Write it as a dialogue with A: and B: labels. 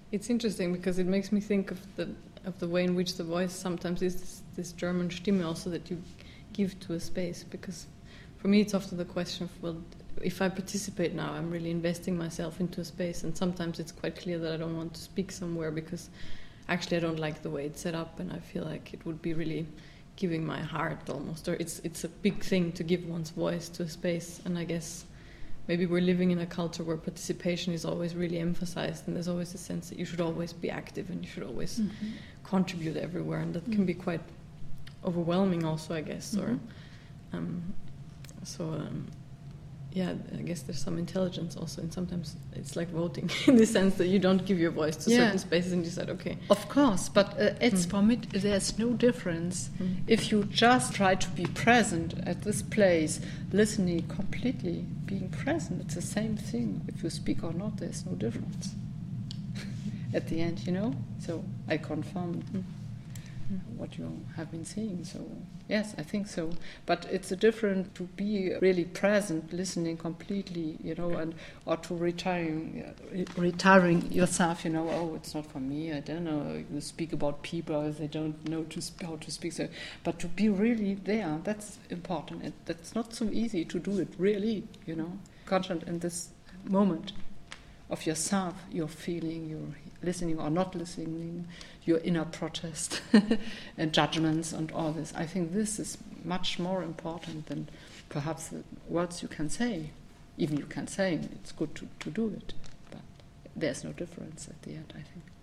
A: It's interesting because it makes me think of the way in which the voice sometimes is this German Stimme also that you give to a space. Because for me, it's often the question of, well, if I participate now, I'm really investing myself into a space, and sometimes it's quite clear that I don't want to speak somewhere because actually I don't like the way it's set up, and I feel like it would be really giving my heart almost, or it's a big thing to give one's voice to a space. And I guess maybe we're living in a culture where participation is always really emphasized, and there's always a sense that you should always be active and you should always contribute everywhere, and that can be quite overwhelming also, I guess. Or yeah, I guess there's some intelligence also, and sometimes it's like voting in the sense that you don't give your voice to certain spaces and you said, okay.
B: Of course, but it's for me, there's no difference. If you just try to be present at this place, listening completely, being present, it's the same thing. If you speak or not, there's no difference. At the end, So I confirm what you have been saying. So yes, I think so. But it's a different to be really present, listening completely, and or to retiring yourself. Oh, it's not for me. I don't know. You speak about people; they don't know how to speak. So, but to be really there, that's important. That's not so easy to do it. Really, constant in this moment of yourself, your feeling, your listening or not listening, your inner protest and judgments and all this. I think this is much more important than perhaps the words you can say. Even you can say it's good to do it, but there's no difference at the end, I think.